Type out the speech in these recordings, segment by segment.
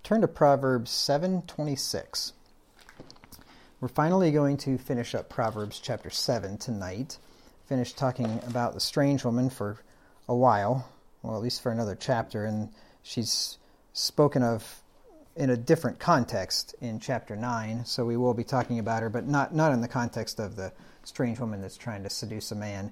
turn to Proverbs 7:26. We're finally going to finish up Proverbs chapter 7 tonight. Finish talking about the strange woman for a while, well, at least for another chapter, and she's spoken of in a different context in chapter 9, so we will be talking about her, but not in the context of the strange woman that's trying to seduce a man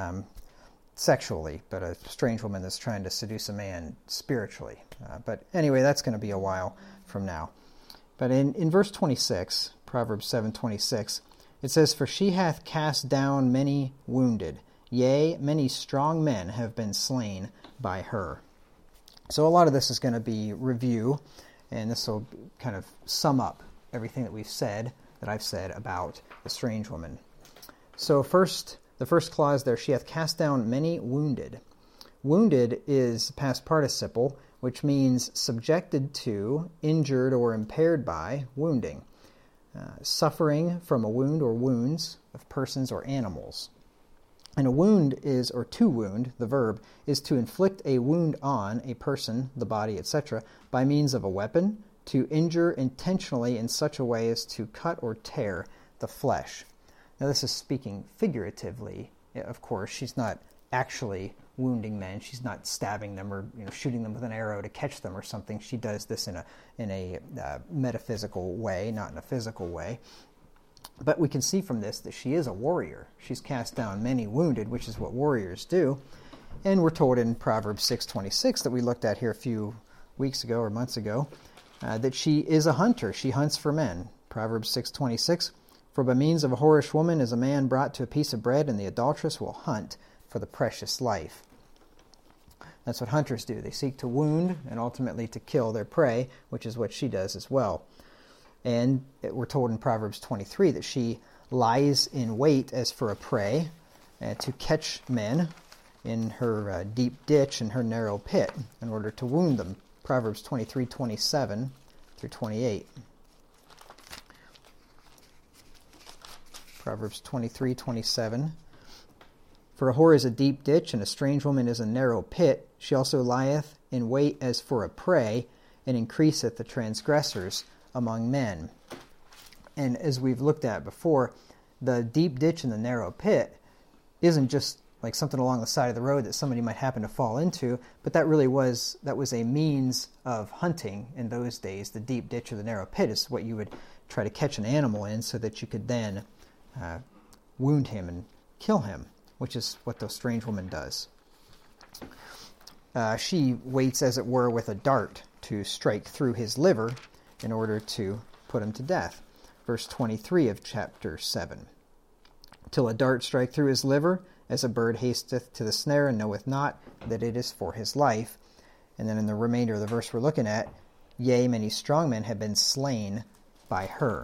sexually, but a strange woman that's trying to seduce a man spiritually. But anyway, that's going to be a while from now. But in verse 26, Proverbs 7:26, it says, "For she hath cast down many wounded, yea, many strong men have been slain by her." So a lot of this is going to be review, and this will kind of sum up everything that I've said about the strange woman. So the first clause there, she hath cast down many wounded. Wounded is past participle, which means subjected to, injured, or impaired by wounding. Suffering from a wound or wounds of persons or animals. And a wound is, or to wound, the verb, is to inflict a wound on a person, the body, etc., by means of a weapon, to injure intentionally in such a way as to cut or tear the flesh. Now this is speaking figuratively, of course. She's not actually wounding men. She's not stabbing them or shooting them with an arrow to catch them or something. She does this in a metaphysical way, not in a physical way. But we can see from this that she is a warrior. She's cast down many wounded, which is what warriors do. And we're told in Proverbs 6:26 that we looked at here a few weeks ago or months ago, that she is a hunter. She hunts for men. Proverbs 6:26, "For by means of a whorish woman is a man brought to a piece of bread, and the adulteress will hunt for the precious life." That's what hunters do. They seek to wound and ultimately to kill their prey, which is what she does as well. And we're told in Proverbs 23 that she lies in wait as for a prey to catch men in her deep ditch and her narrow pit in order to wound them. Proverbs 23:27 through 28. Proverbs 23:27. "For a whore is a deep ditch, and a strange woman is a narrow pit. She also lieth in wait as for a prey, and increaseth the transgressors among men." And as we've looked at before, the deep ditch and the narrow pit isn't just like something along the side of the road that somebody might happen to fall into, but that was a means of hunting in those days. The deep ditch or the narrow pit is what you would try to catch an animal in so that you could then wound him and kill him, which is what the strange woman does. She waits, as it were, with a dart to strike through his liver in order to put him to death. Verse 23 of chapter 7. "Till a dart strike through his liver, as a bird hasteth to the snare, and knoweth not that it is for his life." And then in the remainder of the verse we're looking at, "Yea, many strong men have been slain by her."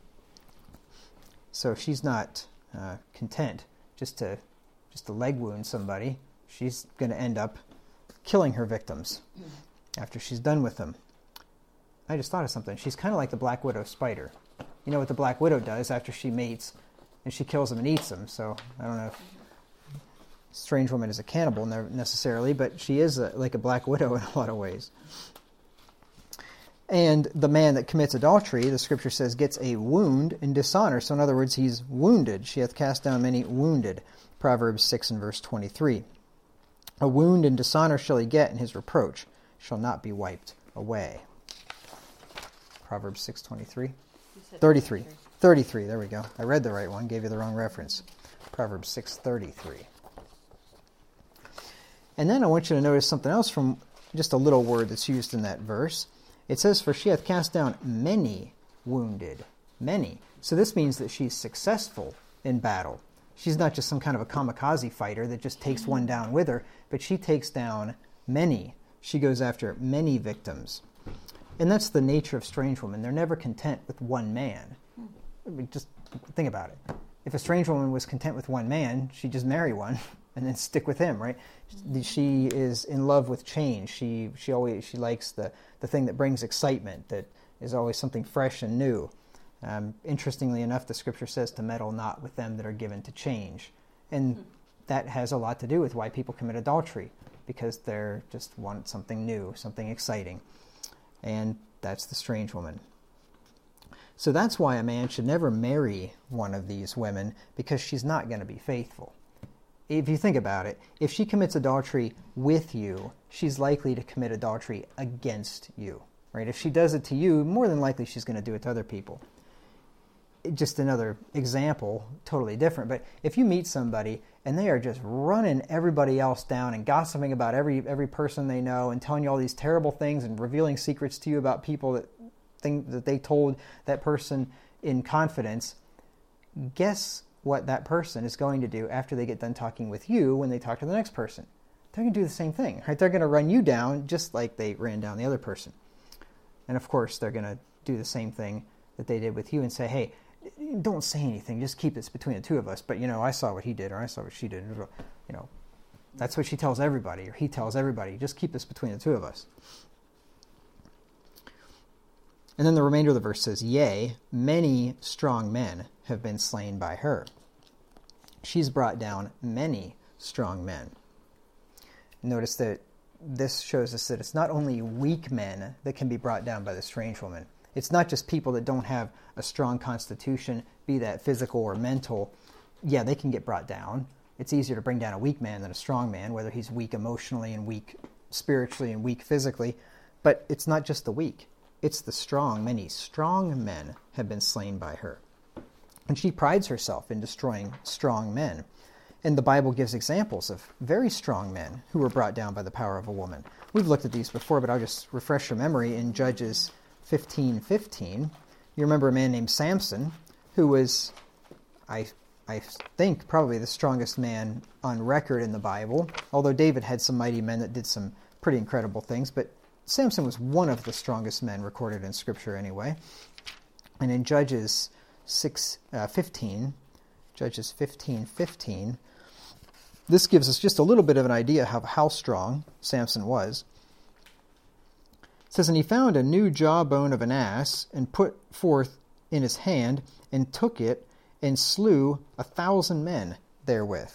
So she's not content just to leg wound somebody. She's going to end up killing her victims after she's done with them. I just thought of something. She's kind of like the black widow spider. You know what the black widow does after she mates, and she kills them and eats them. So I don't know if strange woman is a cannibal necessarily, but she is like a black widow in a lot of ways. And the man that commits adultery, the scripture says, gets a wound and dishonor. So in other words, he's wounded. She hath cast down many wounded. Proverbs 6 and verse 23. "A wound and dishonor shall he get, and his reproach shall not be wiped away." Proverbs 6:23. 33. 33, there we go. I read the right one, gave you the wrong reference. Proverbs 6:33. And then I want you to notice something else from just a little word that's used in that verse. It says, "For she hath cast down many wounded." Many. So this means that she's successful in battle. She's not just some kind of a kamikaze fighter that just takes one down with her, but she takes down many. She goes after many victims. And that's the nature of strange women. They're never content with one man. I mean, just think about it. If a strange woman was content with one man, she'd just marry one and then stick with him, right? She is in love with change. She likes the thing that brings excitement, that is always something fresh and new. Interestingly enough, the scripture says to meddle not with them that are given to change. And that has a lot to do with why people commit adultery, because they just want something new, something exciting. And That's the strange woman. So that's why a man should never marry one of these women, because she's not going to be faithful. If you think about it, if she commits adultery with you, she's likely to commit adultery against you. Right? If she does it to you, more than likely she's going to do it to other people. Just another example, totally different. But if you meet somebody and they are just running everybody else down and gossiping about every person they know and telling you all these terrible things and revealing secrets to you about people that they told that person in confidence, guess what that person is going to do after they get done talking with you when they talk to the next person? They're going to do the same thing. Right? They're going to run you down just like they ran down the other person. And of course, they're going to do the same thing that they did with you and say, hey, don't say anything. Just keep this between the two of us. But, I saw what he did, or I saw what she did. That's what she tells everybody, or he tells everybody. Just keep this between the two of us. And then the remainder of the verse says, yea, many strong men have been slain by her. She's brought down many strong men. Notice that this shows us that it's not only weak men that can be brought down by the strange woman. It's not just people that don't have a strong constitution, be that physical or mental. Yeah, they can get brought down. It's easier to bring down a weak man than a strong man, whether he's weak emotionally and weak spiritually and weak physically. But it's not just the weak. It's the strong. Many strong men have been slain by her. And she prides herself in destroying strong men. And the Bible gives examples of very strong men who were brought down by the power of a woman. We've looked at these before, but I'll just refresh your memory. In Judges 15:15, you remember a man named Samson, who was, I think, probably the strongest man on record in the Bible, although David had some mighty men that did some pretty incredible things, but Samson was one of the strongest men recorded in Scripture anyway. And in Judges 15:15, this gives us just a little bit of an idea of how strong Samson was. It says, and he found a new jawbone of an ass, and put forth in his hand, and took it, and slew 1,000 men therewith.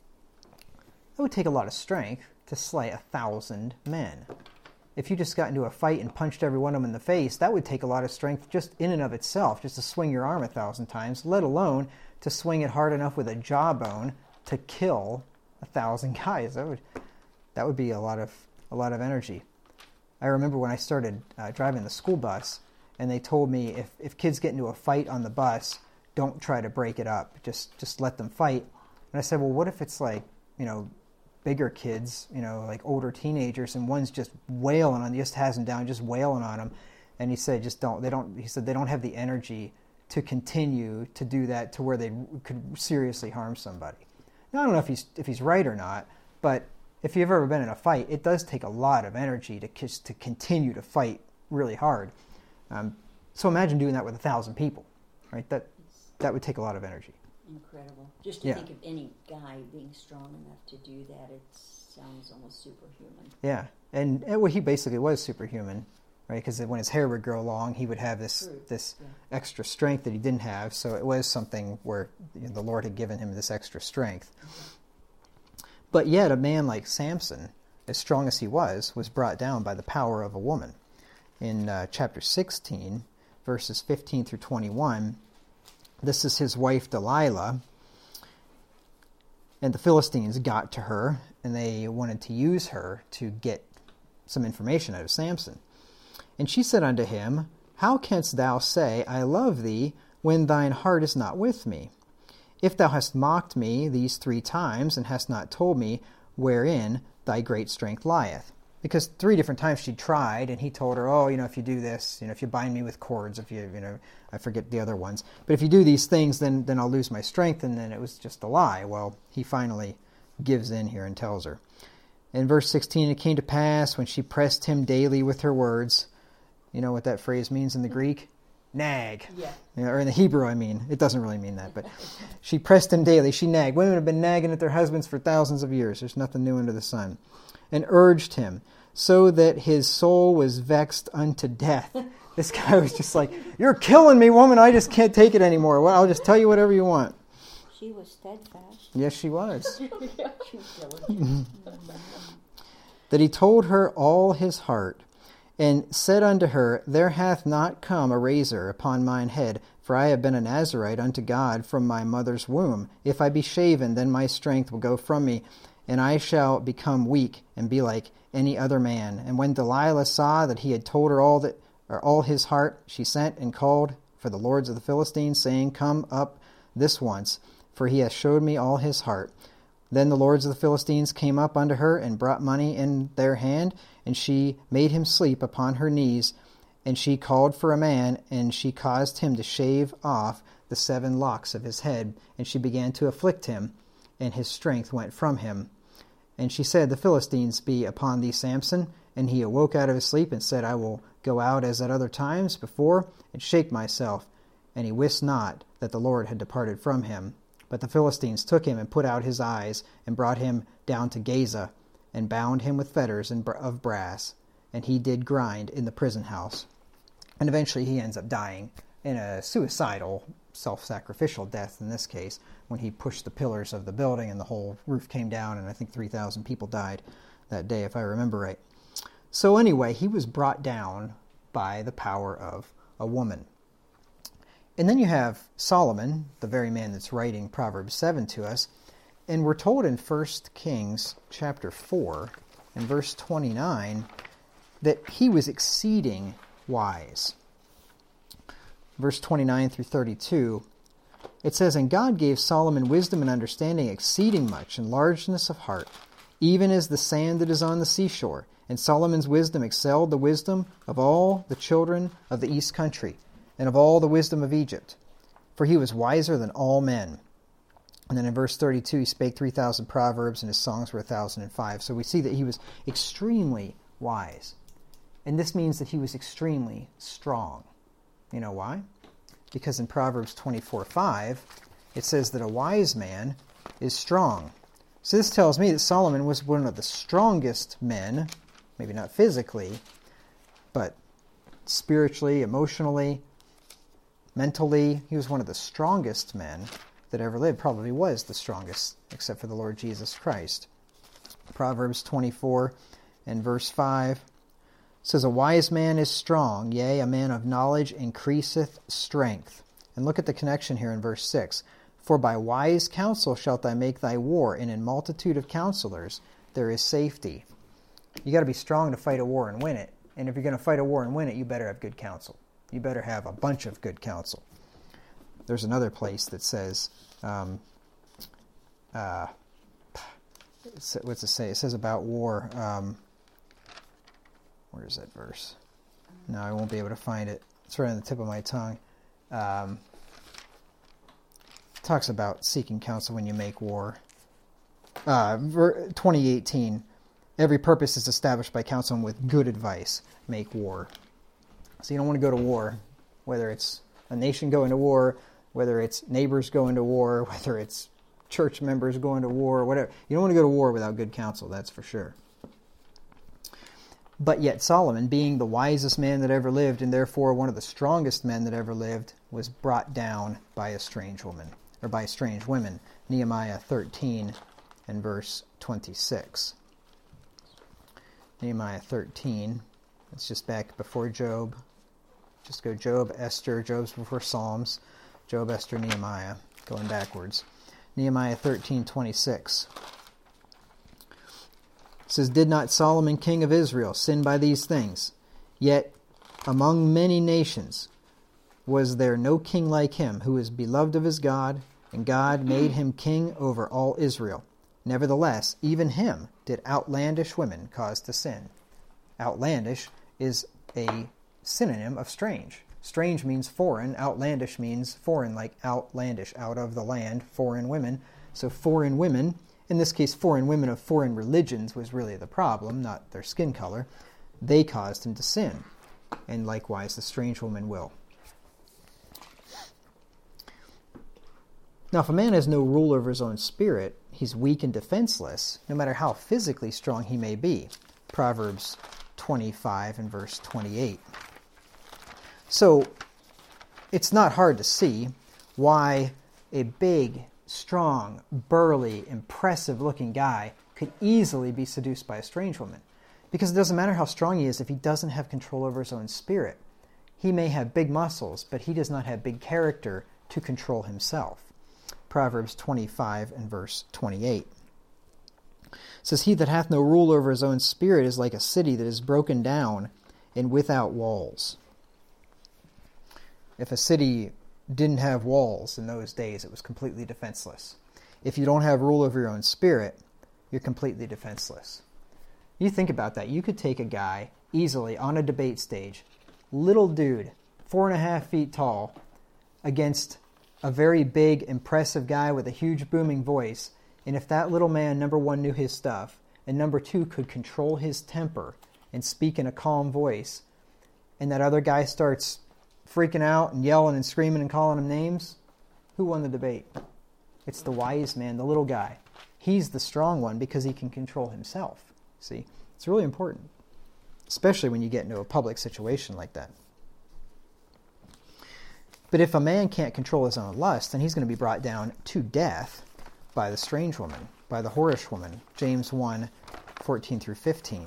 It would take a lot of strength to slay 1,000 men. If you just got into a fight and punched every one of them in the face, that would take a lot of strength just in and of itself, just to swing your arm 1,000 times, let alone to swing it hard enough with a jawbone to kill 1,000 guys. That would be a lot of energy. I remember when I started driving the school bus, and they told me if kids get into a fight on the bus, don't try to break it up. Just let them fight. And I said, well, what if it's like, bigger kids, like older teenagers, and one's just wailing on, just has them down, just wailing on them. And he said, he said they don't have the energy to continue to do that to where they could seriously harm somebody. Now, I don't know if he's right or not, but if you've ever been in a fight, it does take a lot of energy to continue to fight really hard. So imagine doing that with 1,000 people, right? That would take a lot of energy. Incredible. Just to think of any guy being strong enough to do that, it sounds almost superhuman. Yeah, and he basically was superhuman, right? Because when his hair would grow long, he would have this extra strength that he didn't have. So it was something where the Lord had given him this extra strength. Okay. But yet, a man like Samson, as strong as he was brought down by the power of a woman. In chapter 16, verses 15 through 21. This is his wife Delilah, and the Philistines got to her, and they wanted to use her to get some information out of Samson. And she said unto him, how canst thou say, I love thee, when thine heart is not with me? If thou hast mocked me these 3 times, and hast not told me wherein thy great strength lieth. Because 3 different times she tried, and he told her, if you do this, if you bind me with cords, if you, I forget the other ones. But if you do these things, then I'll lose my strength, and then it was just a lie. Well, he finally gives in here and tells her. In verse 16, it came to pass when she pressed him daily with her words. You know what that phrase means in the Greek? Nag. Yeah. Or in the Hebrew, It doesn't really mean that, but she pressed him daily. She nagged. Women have been nagging at their husbands for thousands of years. There's nothing new under the sun. And urged him, so that his soul was vexed unto death. This guy was just like, you're killing me, woman. I just can't take it anymore. Well, I'll just tell you whatever you want. She was steadfast. Yes, she was. That he told her all his heart, and said unto her, There hath not come a razor upon mine head, for I have been a Nazarite unto God from my mother's womb. If I be shaven, then my strength will go from me, and I shall become weak, and be like any other man. And when Delilah saw that he had told her all his heart, she sent and called for the lords of the Philistines, saying, Come up this once, for he hath showed me all his heart. Then the lords of the Philistines came up unto her, and brought money in their hand, and she made him sleep upon her knees. And she called for a man, and she caused him to shave off the 7 locks of his head. And she began to afflict him, and his strength went from him. And she said, The Philistines be upon thee, Samson. And he awoke out of his sleep, and said, I will go out as at other times before, and shake myself. And he wist not that the Lord had departed from him. But the Philistines took him, and put out his eyes, and brought him down to Gaza, and bound him with fetters of brass. And he did grind in the prison house. And eventually he ends up dying in a suicidal, self-sacrificial death in this case, when he pushed the pillars of the building and the whole roof came down, and I think 3,000 people died that day, if I remember right. So anyway, he was brought down by the power of a woman. And then you have Solomon, the very man that's writing Proverbs 7 to us, and we're told in 1 Kings chapter 4 and verse 29 that he was exceeding wise. Verse 29 through 32, it says, And God gave Solomon wisdom and understanding exceeding much, and largeness of heart, even as the sand that is on the seashore. And Solomon's wisdom excelled the wisdom of all the children of the east country, and of all the wisdom of Egypt. For he was wiser than all men. And then in verse 32, he spake 3,000 proverbs, and his songs were 1,005. So we see that he was extremely wise. And this means that he was extremely strong. You know why? Because in Proverbs 24:5, it says that a wise man is strong. So this tells me that Solomon was one of the strongest men, maybe not physically, but spiritually, emotionally, mentally. He was one of the strongest men that ever lived. Probably was the strongest, except for the Lord Jesus Christ. Proverbs 24 and verse 5 says, A wise man is strong, yea, a man of knowledge increaseth strength. And look at the connection here in verse 6. For by wise counsel shalt thou make thy war, and in multitude of counselors there is safety. You got to be strong to fight a war and win it. And if you're going to fight a war and win it, you better have good counsel. You better have a bunch of good counsel. There's another place that says, what's it say? It says about war. Where is that verse? No, I won't be able to find it. It's right on the tip of my tongue. It talks about seeking counsel when you make war. 2018. Every purpose is established by counsel, and with good advice make war. So you don't want to go to war, whether it's a nation going to war, whether it's neighbors going to war, whether it's church members going to war, whatever. You don't want to go to war without good counsel, that's for sure. But yet Solomon, being the wisest man that ever lived, and therefore one of the strongest men that ever lived, was brought down by a strange woman, or by strange women. Nehemiah 13 and verse 26. Nehemiah 13, it's just back before Job. Just go Job, Esther, Job's before Psalms, Job, Esther, Nehemiah, going backwards. Nehemiah 13:26. It says, Did not Solomon king of Israel sin by these things? Yet among many nations was there no king like him, who is beloved of his God, and God made him king over all Israel. Nevertheless, even him did outlandish women cause to sin. Outlandish is a synonym of strange. Strange means foreign. Outlandish means foreign, like outlandish, out of the land, foreign women. So foreign women, in this case foreign women of foreign religions, was really the problem, not their skin color. They caused him to sin. And likewise the strange woman will. Now if a man has no rule over his own spirit, he's weak and defenseless, no matter how physically strong he may be. Proverbs 25 and verse 28. So it's not hard to see why a big, strong, burly, impressive-looking guy could easily be seduced by a strange woman. Because it doesn't matter how strong he is if he doesn't have control over his own spirit. He may have big muscles, but he does not have big character to control himself. Proverbs 25 and verse 28. It says, he that hath no rule over his own spirit is like a city that is broken down and without walls. If a city didn't have walls in those days, it was completely defenseless. If you don't have rule over your own spirit, you're completely defenseless. You think about that. You could take a guy easily on a debate stage, little dude, 4.5 feet tall, against a very big, impressive guy with a huge booming voice, and if that little man, number one, knew his stuff, and number two, could control his temper and speak in a calm voice, and that other guy starts freaking out and yelling and screaming and calling him names, who won the debate? It's the wise man, the little guy. He's the strong one because he can control himself. See, it's really important, especially when you get into a public situation like that. But if a man can't control his own lust, then he's going to be brought down to death by the strange woman, by the whorish woman. James 1, 14 through 15.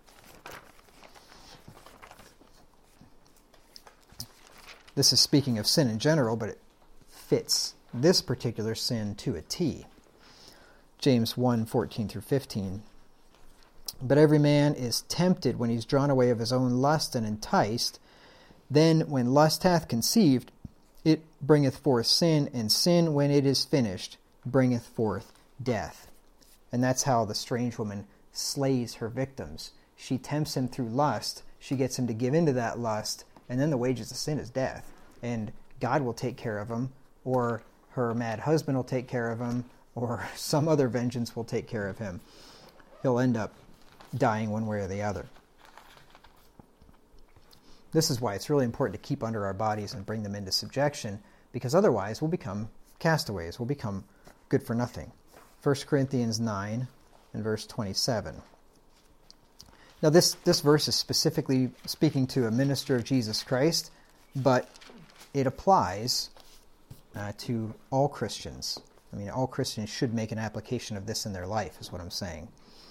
This is speaking of sin in general, but it fits this particular sin to a T. James 1, 14 through 15. But every man is tempted when he's drawn away of his own lust and enticed. Then when lust hath conceived, it bringeth forth sin, and sin, when it is finished, bringeth forth death. And that's how the strange woman slays her victims. She tempts him through lust. She gets him to give into that lust, and then the wages of sin is death. And God will take care of him, or her mad husband will take care of him, or some other vengeance will take care of him. He'll end up dying one way or the other. This is why it's really important to keep under our bodies and bring them into subjection, because otherwise we'll become castaways. We'll become good for nothing. 1 Corinthians 9 and verse 27. Now this verse is specifically speaking to a minister of Jesus Christ, but it applies to all Christians. I mean, all Christians should make an application of this in their life, is what I'm saying.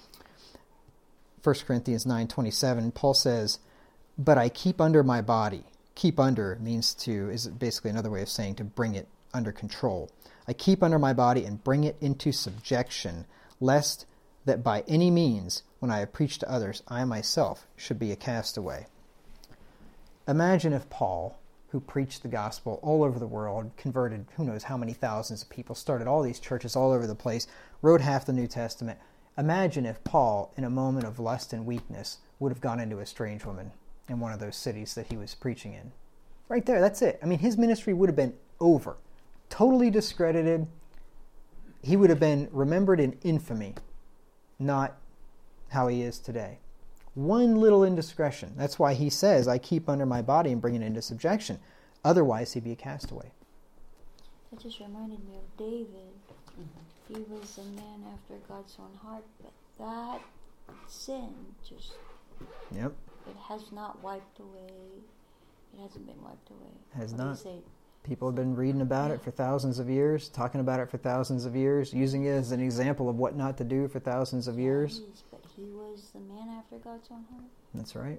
1 Corinthians 9:27, Paul says, but I keep under my body. Keep under is basically another way of saying to bring it under control. I keep under my body and bring it into subjection, lest that by any means, when I have preached to others, I myself should be a castaway. Imagine if Paul, who preached the gospel all over the world, converted who knows how many thousands of people, started all these churches all over the place, wrote half the New Testament. Imagine if Paul, in a moment of lust and weakness, would have gone into a strange woman in one of those cities that he was preaching in. Right there, that's it. I mean, his ministry would have been over. Totally discredited. He would have been remembered in infamy, not how he is today. One little indiscretion. That's why he says, I keep under my body and bring it into subjection. Otherwise, he'd be a castaway. That just reminded me of David. He was a man after God's own heart, but that sin just... Yep. It has not wiped away. It hasn't been wiped away. Has not. People have been reading about it for thousands of years, talking about it for thousands of years, using it as an example of what not to do for thousands of years. But he was the man after God's own heart. That's right.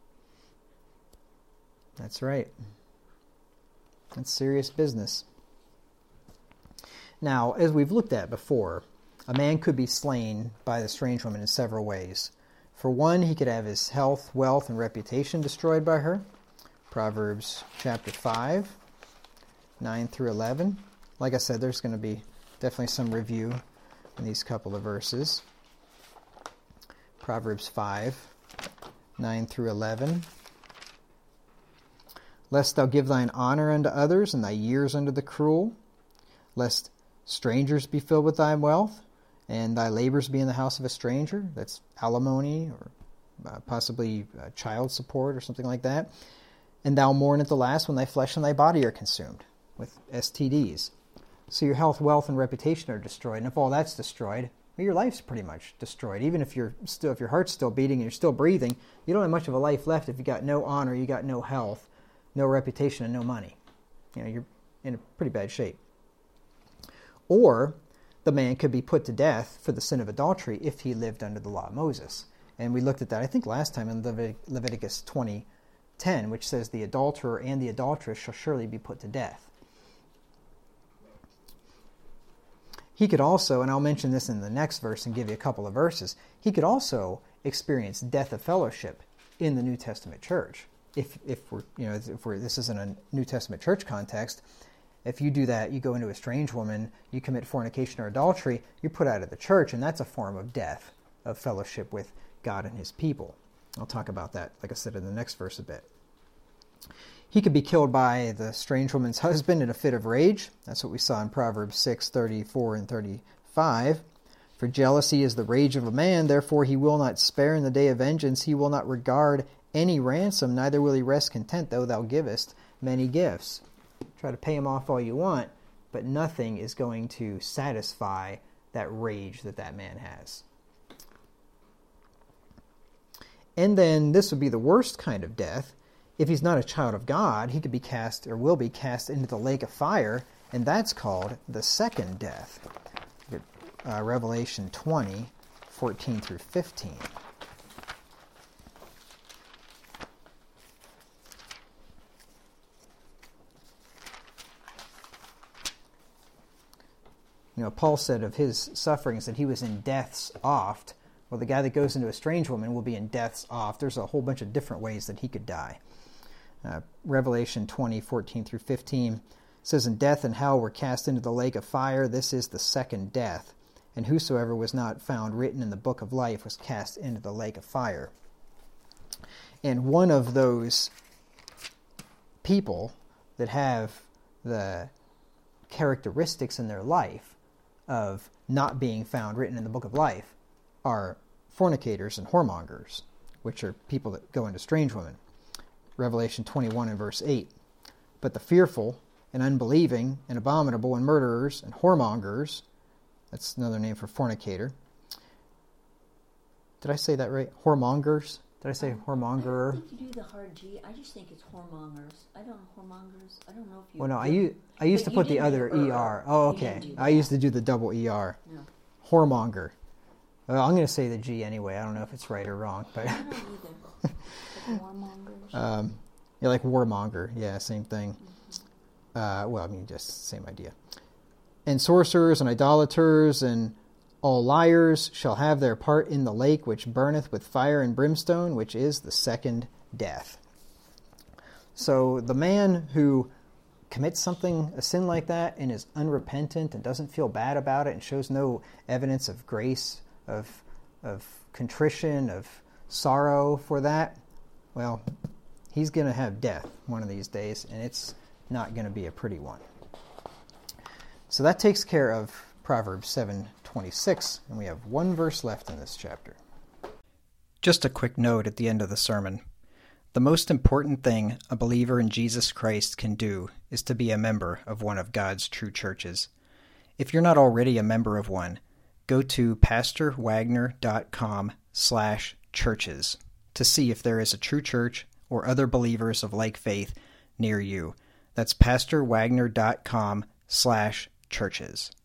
That's right. That's serious business. Now, as we've looked at before, a man could be slain by the strange woman in several ways. For one, he could have his health, wealth, and reputation destroyed by her. Proverbs chapter 5, 9 through 11. Like I said, there's going to be definitely some review in these couple of verses. Proverbs 5, 9 through 11. Lest thou give thine honor unto others, and thy years unto the cruel, lest strangers be filled with thy wealth, and thy labors be in the house of a stranger. That's alimony, or possibly child support, or something like that. And thou mourn at the last when thy flesh and thy body are consumed with STDs. So your health, wealth, and reputation are destroyed. And if all that's destroyed, well, your life's pretty much destroyed. Even if your heart's still beating and you're still breathing, you don't have much of a life left if you got no honor, you got no health, no reputation, and no money. You're in a pretty bad shape. Or the man could be put to death for the sin of adultery if he lived under the law of Moses. And we looked at that, I think, last time in Leviticus 20:10, which says the adulterer and the adulteress shall surely be put to death. He could also, and I'll mention this in the next verse and give you a couple of verses, he could also experience death of fellowship in the New Testament church. If this isn't a New Testament church context, if you do that, you go into a strange woman, you commit fornication or adultery, you're put out of the church, and that's a form of death of fellowship with God and his people. I'll talk about that, like I said, in the next verse a bit. He could be killed by the strange woman's husband in a fit of rage. That's what we saw in Proverbs 6:34 and 35. For jealousy is the rage of a man, therefore he will not spare in the day of vengeance. He will not regard any ransom, neither will he rest content, though thou givest many gifts. Try to pay him off all you want, but nothing is going to satisfy that rage that man has. And then this would be the worst kind of death. If he's not a child of God, he could be cast, or will be cast, into the lake of fire, and that's called the second death. Revelation 20:14 through 15. Paul said of his sufferings that he was in death's oft. Well, the guy that goes into a strange woman will be in death's oft. There's a whole bunch of different ways that he could die. Revelation 20:14 through 15 says, And death and hell were cast into the lake of fire. This is the second death. And whosoever was not found written in the book of life was cast into the lake of fire. And one of those people that have the characteristics in their life of not being found written in the book of life are fornicators and whoremongers, which are people that go into strange women. Revelation 21 and verse 8. But the fearful and unbelieving and abominable and murderers and whoremongers, that's another name for fornicator. Did I say that right? Whoremongers? Did I say whoremonger? I think you do the hard G. I just think it's whoremongers. I don't know whoremongers. I don't know if you... Well, no, I used to put the other ER. Oh, okay. I used to do the double ER. No. Whoremonger. Well, I'm going to say the G anyway. I don't know if it's right or wrong, but... I don't either. Warmongers. Like warmonger. Yeah, same thing. Just same idea. And sorcerers and idolaters and all liars shall have their part in the lake which burneth with fire and brimstone, which is the second death. So the man who commits a sin like that, and is unrepentant and doesn't feel bad about it and shows no evidence of grace, of contrition, of sorrow for that, well, he's going to have death one of these days, and it's not going to be a pretty one. So that takes care of Proverbs 7:26, and we have one verse left in this chapter. Just a quick note at the end of the sermon. The most important thing a believer in Jesus Christ can do is to be a member of one of God's true churches. If you're not already a member of one, go to pastorwagner.com/churches to see if there is a true church or other believers of like faith near you. That's pastorwagner.com/churches.